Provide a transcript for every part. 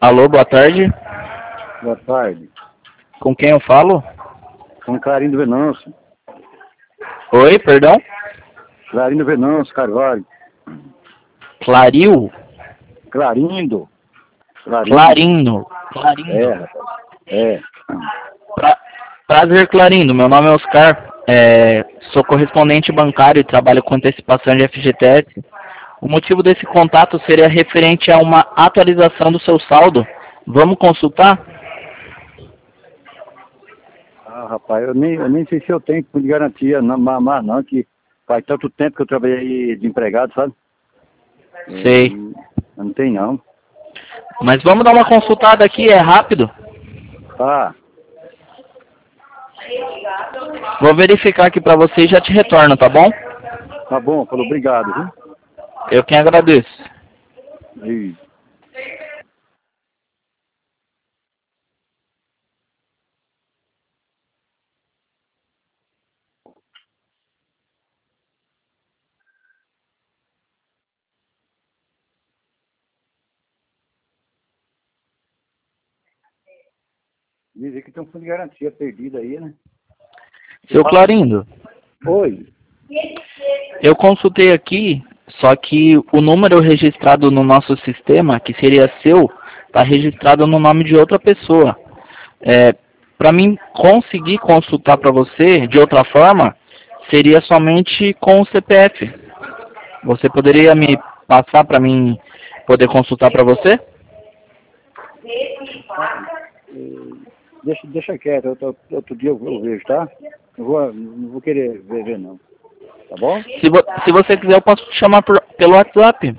Alô, boa tarde. Boa tarde. Com quem eu falo? Com Clarindo Venâncio. Oi, perdão? Clarindo Venâncio, Carvalho. Claril? Clarindo. Clarindo. É, rapaz. É. Prazer, Clarindo. Meu nome é Oscar. Sou correspondente bancário e trabalho com antecipação de FGTS. O motivo desse contato seria referente a uma atualização do seu saldo. Vamos consultar? Ah, rapaz, eu nem sei se eu tenho tipo de garantia, mas não, que faz tanto tempo que eu trabalhei de empregado, sabe? Sei. Não tem não. Mas vamos dar uma consultada aqui, é rápido. Tá, Vou verificar aqui para você e já te retorno, tá bom? tá bom, falou, obrigado, viu? Eu quem agradeço. E... Dizem que tem um fundo de garantia perdido aí, né? Seu Clarindo, Oi. eu consultei aqui, só que o número registrado no nosso sistema, que seria seu, está registrado no nome de outra pessoa. Para mim conseguir consultar para você de outra forma, seria somente com o CPF. Você poderia me passar para mim poder consultar para você? Deixa quieto, outro dia eu vejo, tá? Não vou querer ver não. Tá bom? Se você quiser, eu posso te chamar pelo WhatsApp.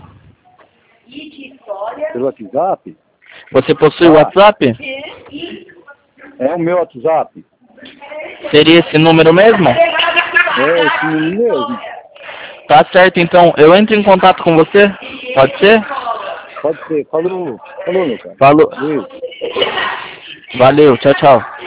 Pelo WhatsApp? Você possui o WhatsApp? É o meu WhatsApp. Seria esse número mesmo? É esse número mesmo. Tá certo, então. Eu entro em contato com você? Pode ser? Pode ser. Falou, meu cara. Falou. Beijo. Valeu, tchau, tchau.